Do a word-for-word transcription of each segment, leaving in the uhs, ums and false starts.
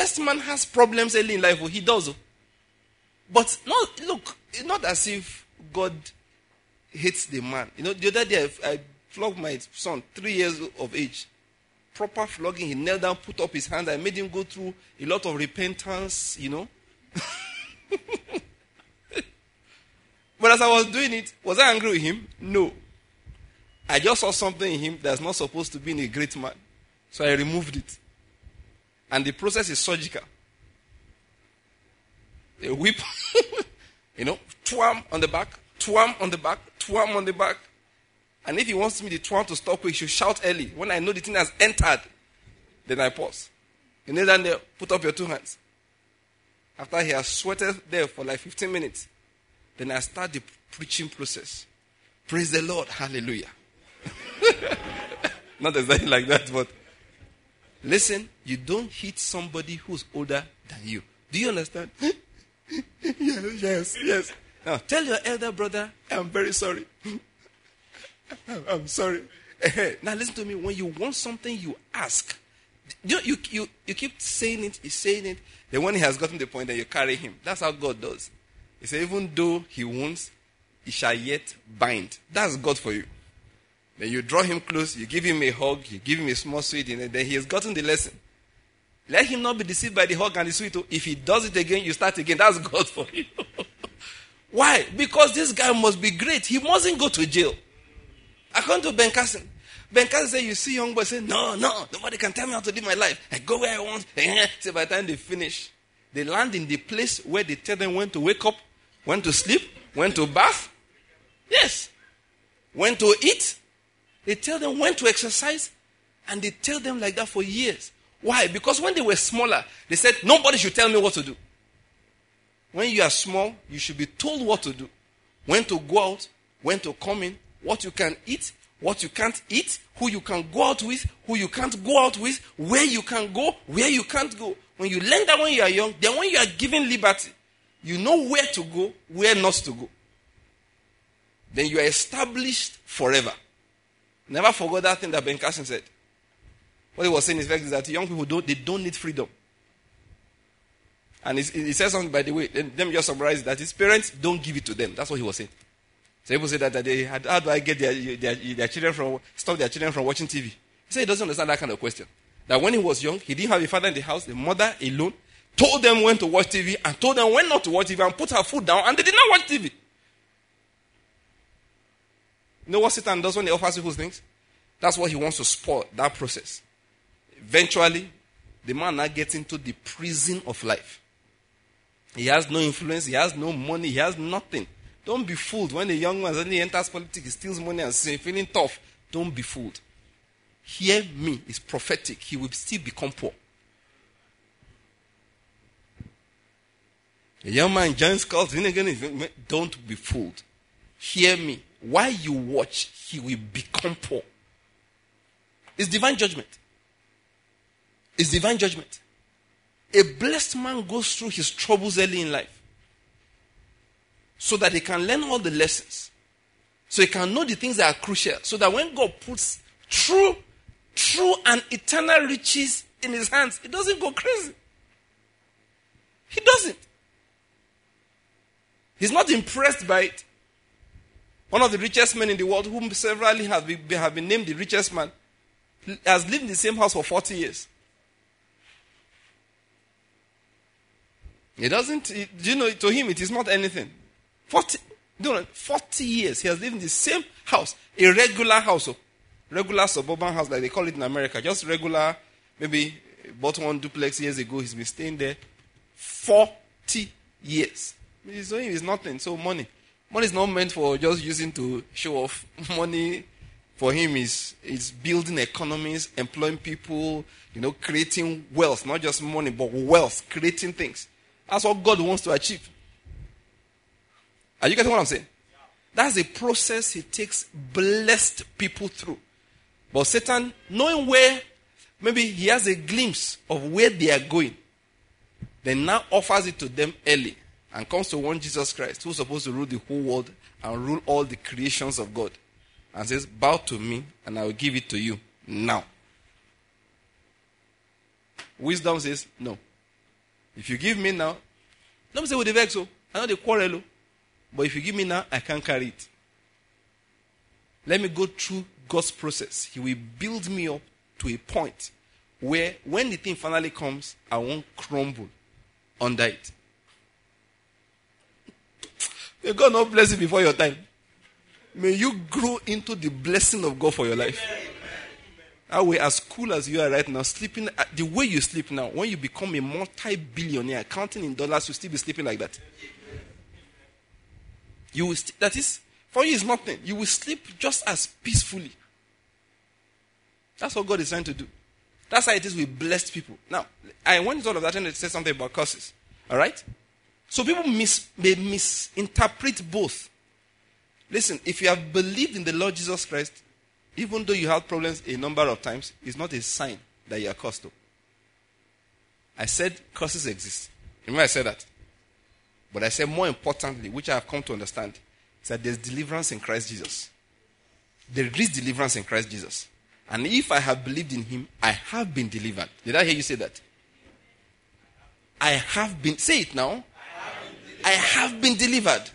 blessed man has problems early in life. He does. But not, look, it's not as if God hates the man. You know, the other day I, I flogged my son, three years of age. Proper flogging. He knelt down, put up his hands. I made him go through a lot of repentance, you know. But as I was doing it, was I angry with him? No. I just saw something in him that's not supposed to be in a great man. So I removed it. And the process is surgical. A whip, you know, twam on the back, twam on the back, twam on the back. And if he wants me the twam to stop, he should shout early. When I know the thing has entered, then I pause. You kneel down there, put up your two hands. After he has sweated there for like fifteen minutes, then I start the preaching process. Praise the Lord. Hallelujah. Not exactly like that, but listen, you don't hit somebody who's older than you. Do you understand? yes, yes, yes. Now, tell your elder brother, I'm very sorry. I'm sorry. Now, listen to me. When you want something, you ask. You, you, you, you keep saying it, he's saying it. Then when he has gotten the point, then you carry him. That's how God does. He said, even though he wounds, he shall yet bind. That's God for you. Then you draw him close, you give him a hug, you give him a small sweet, and then he has gotten the lesson. Let him not be deceived by the hug and the sweet. If he does it again, you start again. That's God for you. Why? Because this guy must be great. He mustn't go to jail. According to Ben Carson, Ben Carson said, you see young boys say, no, no, nobody can tell me how to live my life. I go where I want. So by the time they finish, they land in the place where they tell them when to wake up, when to sleep, when to bath. Yes. When to eat. They tell them when to exercise. And they tell them like that for years. Why? Because when they were smaller, they said, nobody should tell me what to do. When you are small, you should be told what to do. When to go out, when to come in, what you can eat, what you can't eat, who you can go out with, who you can't go out with, where you can go, where you can't go. When you learn that when you are young, then when you are given liberty, you know where to go, where not to go. Then you are established forever. Never forget that thing that Ben Carson said. What he was saying is that young people don't, they don't need freedom. And he says something, by the way, let me just summarize that his parents don't give it to them. That's what he was saying. So people say that, that they had, how do I get their, their, their children from, stop their children from watching T V? He said he doesn't understand that kind of question. That when he was young, he didn't have a father in the house, the mother alone, told them when to watch T V and told them when not to watch T V and put her foot down, and they did not watch T V. You know what Satan does when he offers people things? That's what he wants to spoil, that process. Eventually, the man now gets into the prison of life. He has no influence, he has no money, he has nothing. Don't be fooled. When a young man suddenly enters politics, he steals money and is feeling tough. Don't be fooled. Hear me, it's prophetic. He will still become poor. A young man joins cults, don't be fooled. Hear me. While you watch, he will become poor. It's divine judgment. It's divine judgment. A blessed man goes through his troubles early in life so that he can learn all the lessons. So he can know the things that are crucial. So that when God puts true, true and eternal riches in his hands, he doesn't go crazy. He doesn't. He's not impressed by it. One of the richest men in the world, whom severally have been, have been named the richest man, has lived in the same house for forty years. He doesn't, he, you know, to him it is not anything. forty, no, forty years he has lived in the same house, a regular house, regular suburban house like they call it in America, just regular, maybe bought one duplex years ago, he's been staying there forty years. So him is nothing, so money. Money is not meant for just using to show off. Money for him is, is building economies, employing people, you know, creating wealth, not just money, but wealth, creating things. That's what God wants to achieve. Are you getting what I'm saying? Yeah. That's a process he takes blessed people through. But Satan, knowing where, maybe he has a glimpse of where they are going, then now offers it to them early and comes to one Jesus Christ, who's supposed to rule the whole world and rule all the creations of God, and says, bow to me and I will give it to you now. Wisdom says, no. If you give me now, let me say with the vex, oh, I know the quarrel, oh, but if you give me now, I can't carry it. Let me go through God's process. He will build me up to a point where when the thing finally comes, I won't crumble under it. May God not bless you before your time. May you grow into the blessing of God for your life. That way, as cool as you are right now, sleeping, the way you sleep now, when you become a multi-billionaire, counting in dollars, you'll still be sleeping like that. You will st- that is, for you, it's nothing. You will sleep just as peacefully. That's what God is trying to do. That's how it is with blessed people. Now, I went into all of that and say something about curses. All right? So people mis- may misinterpret both. Listen, if you have believed in the Lord Jesus Christ, even though you had problems a number of times, it's not a sign that you are cursed. To. I said curses exist. Remember I said that? But I said more importantly, which I have come to understand, is that there's deliverance in Christ Jesus. There is deliverance in Christ Jesus. And if I have believed in him, I have been delivered. Did I hear you say that? I have been, say it now. I have been delivered.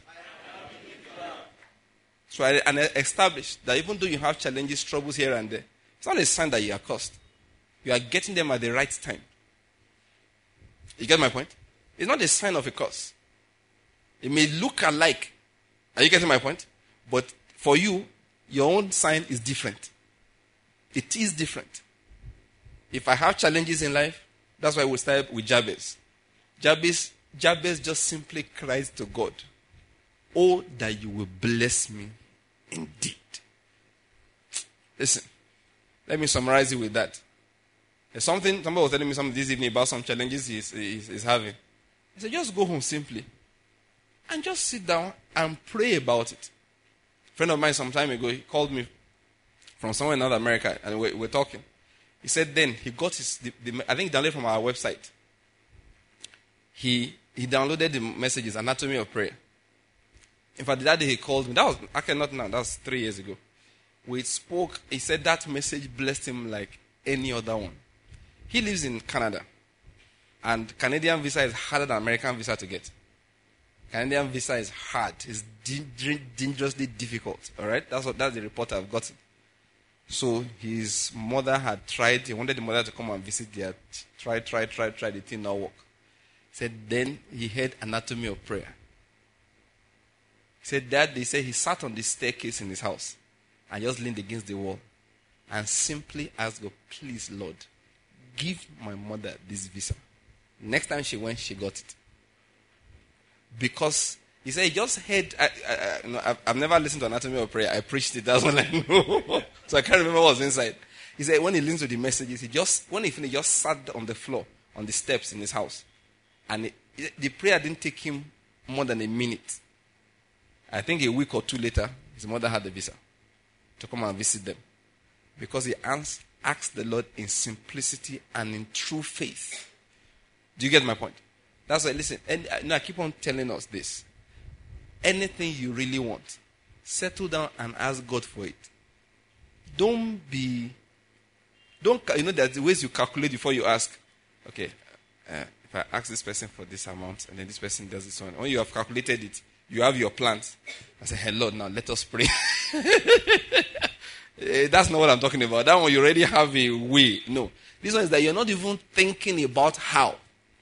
So I, and I established that even though you have challenges, troubles here and there, it's not a sign that you are cursed. You are getting them at the right time. You get my point? It's not a sign of a curse. It may look alike. Are you getting my point? But for you, your own sign is different. It is different. If I have challenges in life, that's why we start with Jabez. Jabez, Jabez just simply cries to God, "Oh, that you will bless me indeed." Listen, let me summarize it with that. There's something, somebody was telling me something this evening about some challenges he's, he's, he's having. I said, just go home simply and just sit down and pray about it. A friend of mine some time ago, he called me from somewhere in North America and we we're talking. He said then he got his, the, the, I think he downloaded from our website. He, he downloaded the messages, Anatomy of Prayer. In fact, that day he called me. That was, actually not now, that was three years ago. We spoke, he said that message blessed him like any other one. He lives in Canada. And Canadian visa is harder than American visa to get. Canadian visa is hard. It's dangerously difficult. All right? That's what, that's the report I've gotten. So his mother had tried. He wanted the mother to come and visit. They had tried, tried, tried, tried. It did not work. He said then he heard Anatomy of Prayer. He said that they said he sat on the staircase in his house and just leaned against the wall and simply asked God, "Please, Lord, give my mother this visa." Next time she went, she got it. Because he said he just heard, I, I, I, you know, I've, I've never listened to Anatomy of Prayer. I preached it, that's what I know. So I can't remember what was inside. He said when he listened to the messages, he just, when he finished, he just sat on the floor, on the steps in his house. And it, it, the prayer didn't take him more than a minute. I think a week or two later, his mother had the visa to come and visit them. Because he asked, asked the Lord in simplicity and in true faith. Do you get my point? That's why, listen, and you know, I keep on telling us this. Anything you really want, settle down and ask God for it. Don't be, don't, you know, there's ways you calculate before you ask. Okay, uh, if I ask this person for this amount, and then this person does this one. When you have calculated it, you have your plans. I say, "Hey, Lord, now let us pray." That's not what I'm talking about. That one, you already have a way. No. This one is that you're not even thinking about how.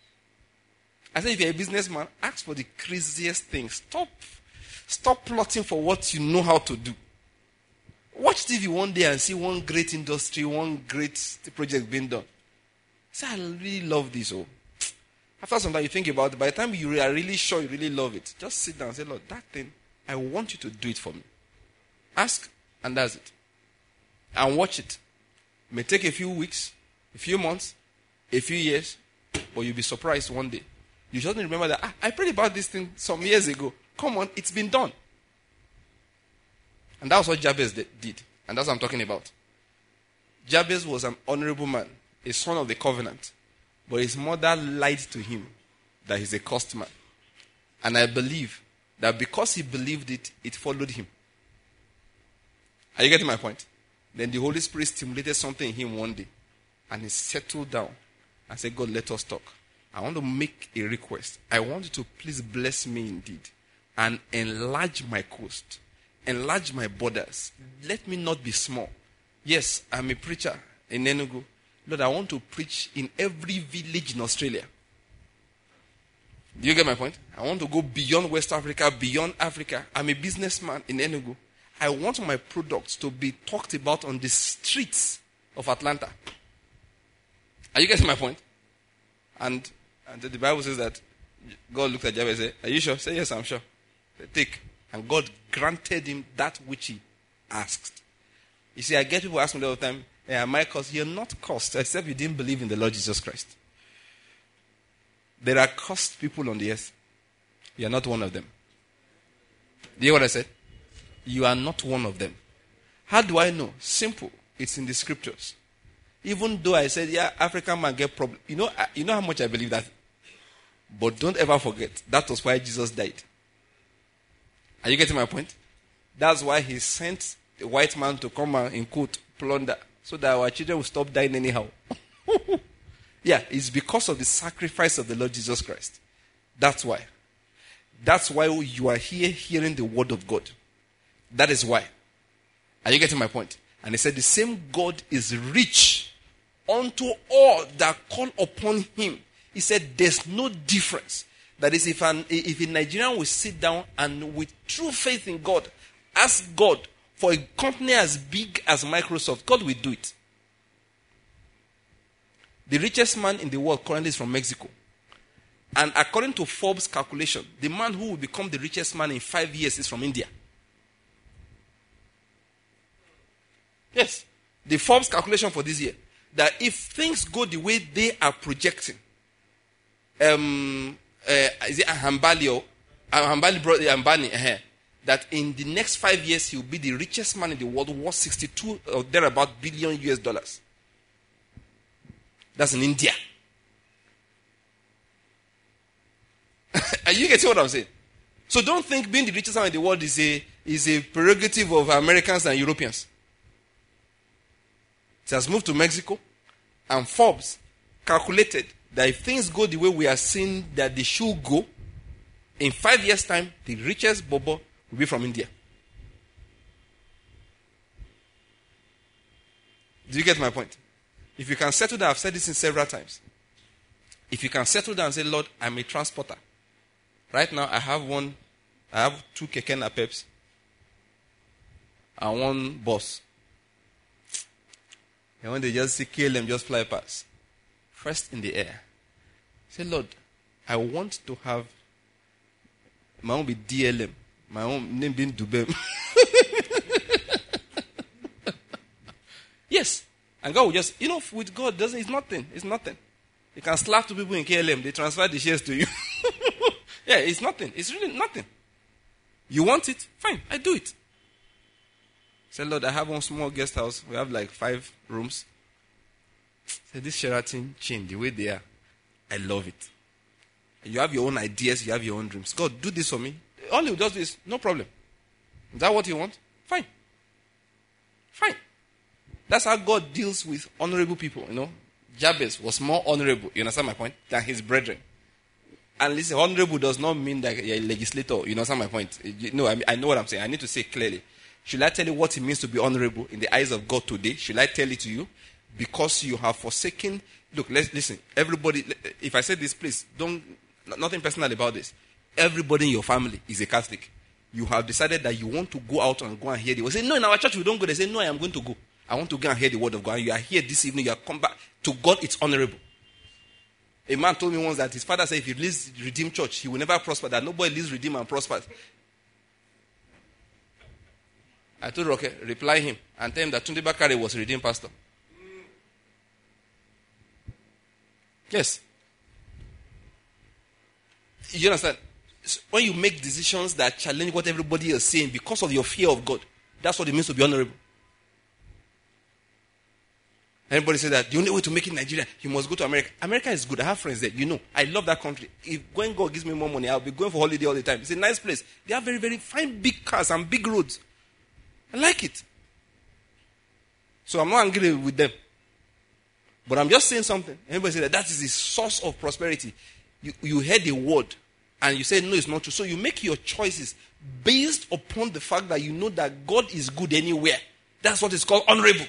I said, if you're a businessman, ask for the craziest things. Stop, stop plotting for what you know how to do. Watch T V one day and see one great industry, one great project being done. Say, "I really love this." Oh, after some time you think about it, by the time you are really sure you really love it, just sit down and say, "Lord, that thing, I want you to do it for me." Ask, and that's it. And watch it. It may take a few weeks, a few months, a few years, but you'll be surprised one day. You just remember that, ah, I prayed about this thing some years ago. Come on, it's been done. And that's what Jabez did. And that's what I'm talking about. Jabez was an honorable man, a son of the covenant. But his mother lied to him that he's a cursed man. And I believe that because he believed it, it followed him. Are you getting my point? Then the Holy Spirit stimulated something in him one day. And he settled down and said, "God, let us talk." I want to make a request. I want you to please bless me indeed and enlarge my coast, enlarge my borders. Let me not be small. Yes, I'm a preacher in Enugu. Lord, I want to preach in every village in Australia. Do you get my point? I want to go beyond West Africa, beyond Africa. I'm a businessman in Enugu. I want my products to be talked about on the streets of Atlanta. Are you getting my point? And, and the Bible says that God looked at Jabez and said, are you sure? Say, yes, I'm sure. Say, take. And God granted him that which he asked. You see, I get people ask me all the time, yeah, am I cursed? You're not cursed, except you didn't believe in the Lord Jesus Christ. There are cursed people on the earth. You are not one of them. Do you hear what I said? You are not one of them. How do I know? Simple. It's in the scriptures. Even though I said, yeah, African man get problem. You know, you know how much I believe that? But don't ever forget, that was why Jesus died. Are you getting my point? That's why he sent the white man to come and, in quote, plunder, so that our children will stop dying anyhow. Yeah, it's because of the sacrifice of the Lord Jesus Christ. That's why. That's why you are here hearing the word of God. That is why. Are you getting my point? And he said the same God is rich unto all that call upon him. He said there's no difference. That is, if, an, if a Nigerian will sit down and with true faith in God, ask God for a company as big as Microsoft, God will do it. The richest man in the world currently is from Mexico. And according to Forbes' calculation, the man who will become the richest man in five years is from India. Yes. The Forbes calculation for this year, that if things go the way they are projecting, um, uh, is it Ambani or Ambani brought Ambani, uh, that in the next five years he will be the richest man in the world, worth sixty-two or thereabout billion U S dollars. That's in India. Are you getting what I'm saying? So don't think being the richest man in the world is a is a prerogative of Americans and Europeans. It has moved to Mexico, and Forbes calculated that if things go the way we are seeing that they should go, in five years' time, the richest bobo will be from India. Do you get my point? If you can settle down, I've said this in several times. If you can settle down and say, Lord, I'm a transporter. Right now, I have one, I have two Keke Napeps and one bus. And when they just see K L M just fly past, first in the air, say, Lord, I want to have my own be D L M, my own name being Dubem. Yes. And God will just, you know, with God, doesn't it's nothing. It's nothing. You can slap two people in K L M, they transfer the shares to you. Yeah, it's nothing. It's really nothing. You want it? Fine, I do it. Say, Lord, I have one small guest house. We have like five rooms. Say, this Sheraton chain, the way they are, I love it. You have your own ideas, you have your own dreams. God, do this for me. All you do is, no problem. Is that what you want? Fine. Fine. That's how God deals with honorable people, you know. Jabez was more honorable, you understand my point, than his brethren. And listen, honorable does not mean that you're a legislator, you understand my point. You know, I, mean, I know what I'm saying. I need to say clearly. Should I tell you what it means to be honorable in the eyes of God today? Should I tell it to you? Because you have forsaken, look, let's listen, everybody, if I say this, please, don't, nothing personal about this. Everybody in your family is a Catholic. You have decided that you want to go out and go and hear the word. Say, no, in our church we don't go. They say, no, I am going to go. I want to go and hear the word of God. And you are here this evening, you have come back. To God, it's honorable. A man told me once that his father said if he leaves Redeemed Church, he will never prosper. That nobody leaves Redeemed and prospers. I told Roque, reply him and tell him that Tunde Bakare was a Redeemed pastor. Yes. You understand? When you make decisions that challenge what everybody is saying because of your fear of God, that's what it means to be honorable. Everybody say that the only way to make it in Nigeria, you must go to America. America is good. I have friends there. You know, I love that country. If when God gives me more money, I'll be going for holiday all the time. It's a nice place. They have very, very fine big cars and big roads. I like it. So I'm not angry with them. But I'm just saying something. Everybody say that that is the source of prosperity. You, you heard a word and you say, no, it's not true. So you make your choices based upon the fact that you know that God is good anywhere. That's what is called honorable.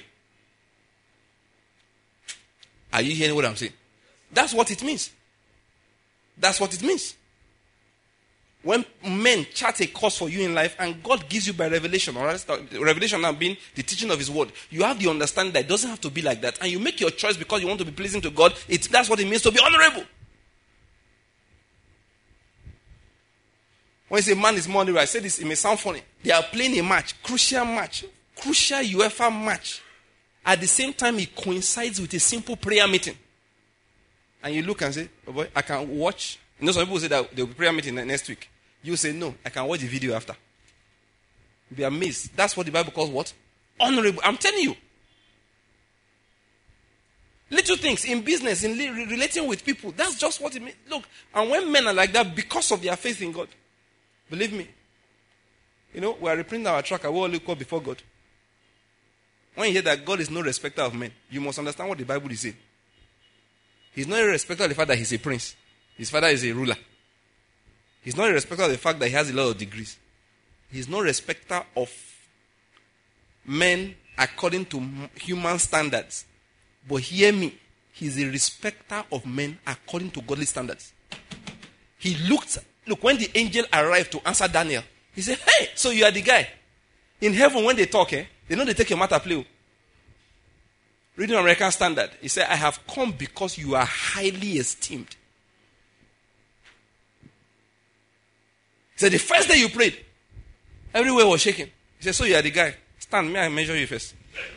Are you hearing what I'm saying? That's what it means. That's what it means. When men chart a course for you in life and God gives you by revelation, or revelation now being the teaching of his word, you have the understanding that it doesn't have to be like that. And you make your choice because you want to be pleasing to God. It's, that's what it means to be honorable. When you say man is more honorable, I say this, it may sound funny. They are playing a match, crucial match, crucial UEFA match. At the same time, it coincides with a simple prayer meeting. And you look and say, oh boy, I can watch. You know, some people say that there will be prayer meeting next week. You say, no, I can watch the video after. You'll be amazed. That's what the Bible calls what? Honorable. I'm telling you. Little things in business, in li- relating with people. That's just what it means. Look, and when men are like that because of their faith in God, believe me, you know, we are reprinting our track. I will only call before God. When you hear that God is no respecter of men, you must understand what the Bible is saying. He's not a respecter of the fact that he's a prince. His father is a ruler. He's not a respecter of the fact that he has a lot of degrees. He's no respecter of men according to human standards. But hear me, he's a respecter of men according to godly standards. He looked, look, when the angel arrived to answer Daniel, he said, hey, so you are the guy. In heaven, when they talk, eh, they know they take your matter play. Reading American Standard, he said, I have come because you are highly esteemed. He said, the first day you prayed, everywhere was shaking. He said, so you are the guy. Stand, may I measure you first?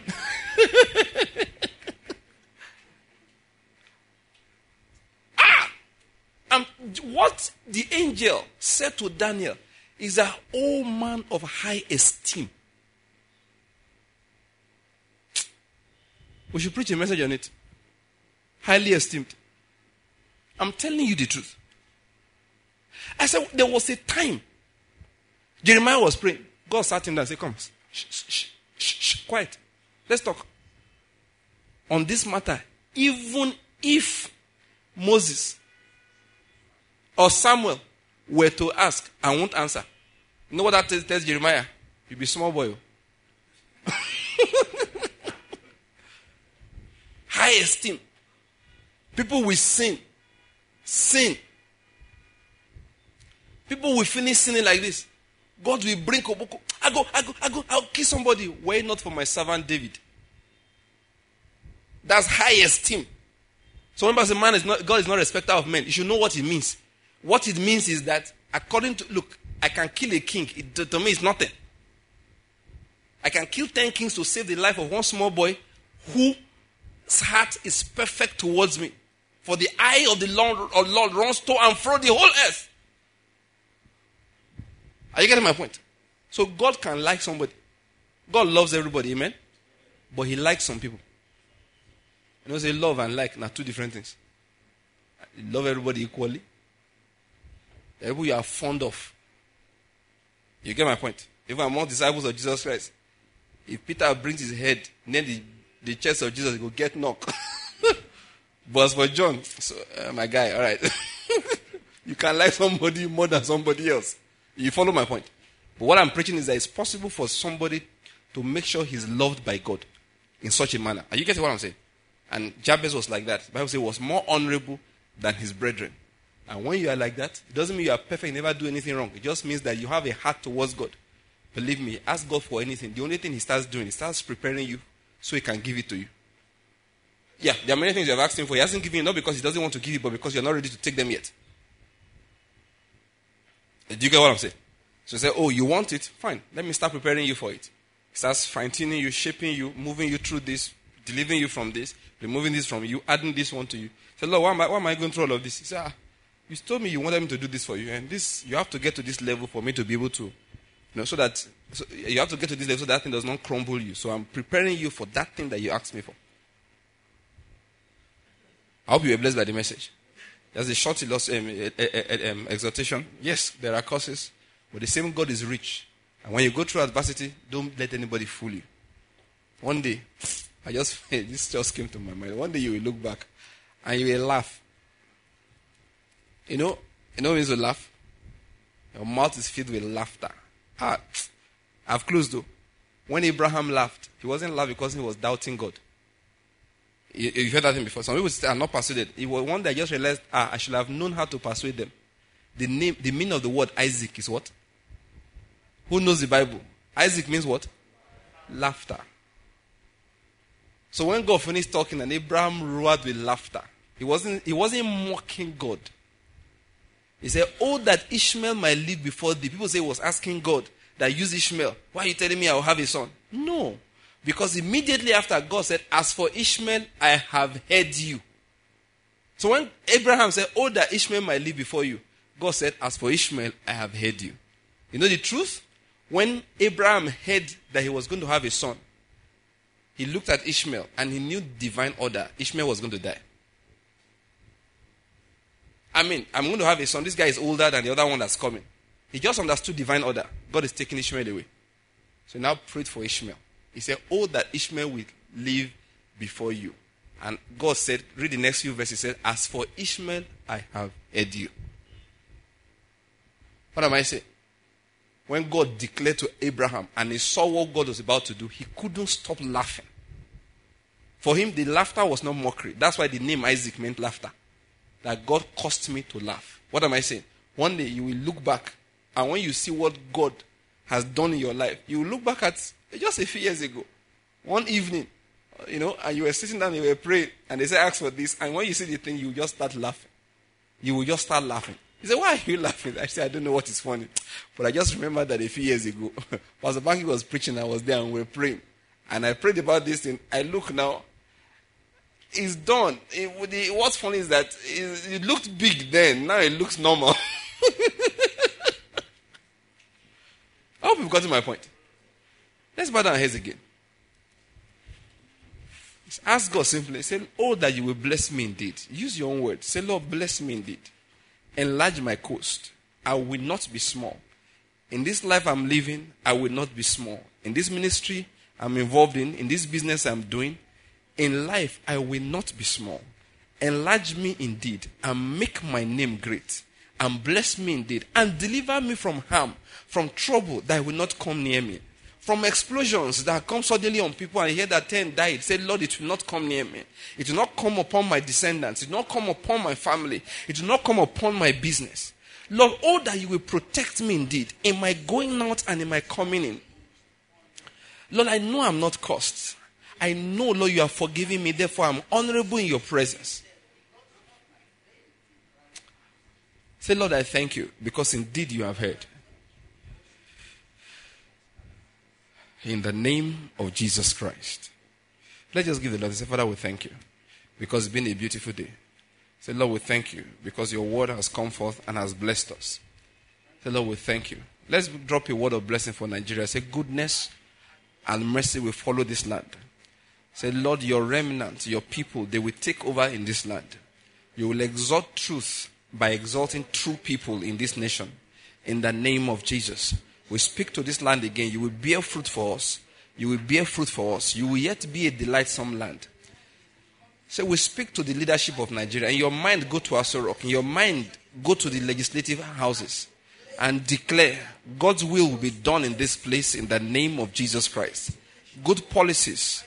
ah! And what the angel said to Daniel is that, oh man of high esteem. We should preach a message on it. Highly esteemed. I'm telling you the truth. I said, there was a time Jeremiah was praying. God sat him down and said, come, shh, shh, shh, shh, quiet. Let's talk. On this matter, even if Moses or Samuel were to ask, I won't answer. You know what that tells, tells Jeremiah? You'll be a small boy. High esteem. People will sin. Sin. People will finish sinning like this. God will bring Koboko. I go, I go, I go, I'll kill somebody. Why not for my servant David? That's high esteem. So when a man is not, God is not a respecter of men, you should know what it means. What it means is that according to, look, I can kill a king. It, to, to me, it's nothing. I can kill ten kings to save the life of one small boy whose heart is perfect towards me. For the eye of the Lord, of Lord runs to and fro the whole earth. Are you getting my point? So God can like somebody. God loves everybody, amen? But he likes some people. You know, say love and like are two different things. You love everybody equally. The people you are fond of. You get my point? Even among disciples of Jesus Christ, if Peter brings his head near the, the chest of Jesus, he will get knocked. But as for John, so, uh, my guy, all right. You can like somebody more than somebody else. You follow my point? But what I'm preaching is that it's possible for somebody to make sure he's loved by God in such a manner. Are you getting what I'm saying? And Jabez was like that. The Bible says he was more honorable than his brethren. And when you are like that, it doesn't mean you are perfect, you never do anything wrong. It just means that you have a heart towards God. Believe me, ask God for anything. The only thing he starts doing, he starts preparing you so he can give it to you. Yeah, there are many things you have asked him for. He hasn't given you, not because he doesn't want to give you, but because you're not ready to take them yet. Do you get what I'm saying? So he said, oh, you want it? Fine. Let me start preparing you for it. He starts fine-tuning you, shaping you, moving you through this, delivering you from this, removing this from you, adding this one to you. He said, Lord, why am I, why am I going through all of this? He said, ah, you told me you wanted me to do this for you, and this you have to get to this level for me to be able to, you know, so that so you have to get to this level so that thing does not crumble you. So I'm preparing you for that thing that you asked me for. I hope you were blessed by the message. There's a short um, um, exhortation. Yes, there are causes, but the same God is rich. And when you go through adversity, don't let anybody fool you. One day, I just, this just came to my mind. One day you will look back and you will laugh. You know, you know what it means to laugh? Your mouth is filled with laughter. Ah, I've closed though. When Abraham laughed, he wasn't laughing because he was doubting God. You, you've heard that thing before. Some people say, I'm not persuaded. It was one day I just realized, ah, I should have known how to persuade them. The name, the meaning of the word Isaac is what? Who knows the Bible? Isaac means what? Laughter. So when God finished talking and Abraham roared with laughter, he wasn't, he wasn't mocking God. He said, oh, that Ishmael might live before thee. People say he was asking God that use Ishmael. Why are you telling me I will have a son? No. Because immediately after God said, as for Ishmael, I have heard you. So when Abraham said, oh, that Ishmael might live before you, God said, as for Ishmael, I have heard you. You know the truth? When Abraham heard that he was going to have a son, he looked at Ishmael and he knew divine order. Ishmael was going to die. I mean, I'm going to have a son. This guy is older than the other one that's coming. He just understood divine order. God is taking Ishmael away. So he now prayed for Ishmael. He said, oh, that Ishmael will live before you. And God said, read the next few verses. He said, as for Ishmael, I have heard you. What am I saying? When God declared to Abraham and he saw what God was about to do, he couldn't stop laughing. For him, the laughter was not mockery. That's why the name Isaac meant laughter. That God caused me to laugh. What am I saying? One day you will look back, and when you see what God has done in your life, you will look back at just a few years ago. One evening, you know, and you were sitting down, you were praying, and they said, ask for this. And when you see the thing, you will just start laughing. You will just start laughing. He said, why are you laughing? I said, I don't know what is funny. But I just remember that a few years ago, Pastor Banky was preaching, I was there, and we were praying. And I prayed about this thing. I look now, it's done. It, it, what's funny is that it, it looked big then. Now it looks normal. I hope you've gotten my point. Let's bow down our heads again. Ask God simply. Say, oh, that you will bless me indeed. Use your own words. Say, Lord, bless me indeed. Enlarge my coast. I will not be small. In this life I'm living, I will not be small. In this ministry I'm involved in, in this business I'm doing, in life I will not be small. Enlarge me indeed and make my name great. And bless me indeed and deliver me from harm, from trouble that will not come near me. From explosions that come suddenly on people and hear that ten died. Say, Lord, it will not come near me. It will not come upon my descendants. It will not come upon my family. It will not come upon my business. Lord, oh, that you will protect me indeed in my going out and in my coming in. Lord, I know I'm not cursed. I know, Lord, you are forgiving me. Therefore, I'm honorable in your presence. Say, Lord, I thank you because indeed you have heard. In the name of Jesus Christ. Let's just give the Lord. Say, Father, we thank you because it's been a beautiful day. Say, Lord, we thank you because your word has come forth and has blessed us. Say, Lord, we thank you. Let's drop a word of blessing for Nigeria. Say, goodness and mercy will follow this land. Say, Lord, your remnant, your people, they will take over in this land. You will exalt truth by exalting true people in this nation. In the name of Jesus. We speak to this land again. You will bear fruit for us. You will bear fruit for us. You will yet be a delightsome land. So we speak to the leadership of Nigeria. In your mind, go to Aso Rock. In your mind, go to the legislative houses and declare God's will will be done in this place in the name of Jesus Christ. Good policies.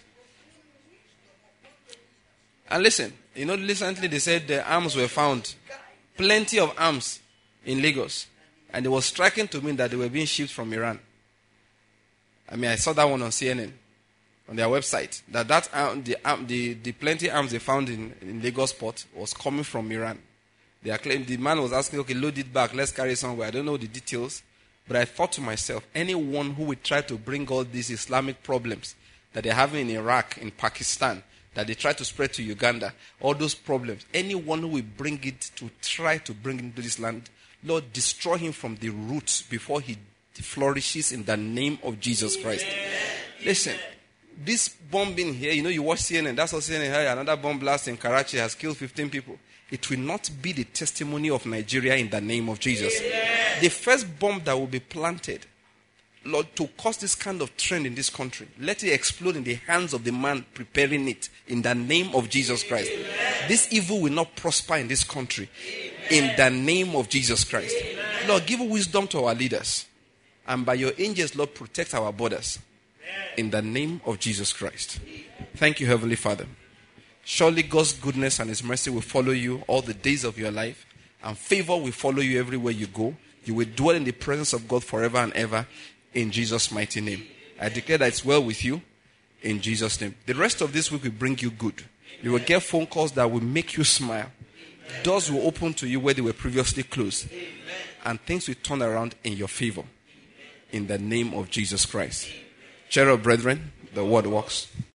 And listen, you know, recently they said the arms were found. Plenty of arms in Lagos. And it was striking to me that they were being shipped from Iran. I mean, I saw that one on C N N, on their website, that, that um, the, um, the, the plenty arms they found in, in Lagos port was coming from Iran. They are claiming, the man was asking, okay, load it back, let's carry it somewhere. I don't know the details, but I thought to myself, anyone who would try to bring all these Islamic problems that they're having in Iraq, in Pakistan, that they try to spread to Uganda, all those problems, anyone who will bring it to try to bring it into this land, Lord, destroy him from the roots before he flourishes in the name of Jesus Christ. Amen. Listen, this bombing here, you know, you watch C N N, that's what C N N had, another bomb blast in Karachi has killed fifteen people. It will not be the testimony of Nigeria in the name of Jesus. Amen. The first bomb that will be planted Lord, to cause this kind of trend in this country. Let it explode in the hands of the man preparing it in the name of Jesus Christ. Amen. This evil will not prosper in this country. Amen. In the name of Jesus Christ. Amen. Lord, give wisdom to our leaders. And by your angels, Lord, protect our borders. In the name of Jesus Christ. Thank you, Heavenly Father. Surely God's goodness and his mercy will follow you all the days of your life. And favor will follow you everywhere you go. You will dwell in the presence of God forever and ever. In Jesus' mighty name. I declare that it's well with you. In Jesus' name. The rest of this week will bring you good. You will get phone calls that will make you smile. Doors will open to you where they were previously closed. And things will turn around in your favor. In the name of Jesus Christ. Cheer up, brethren. The word works.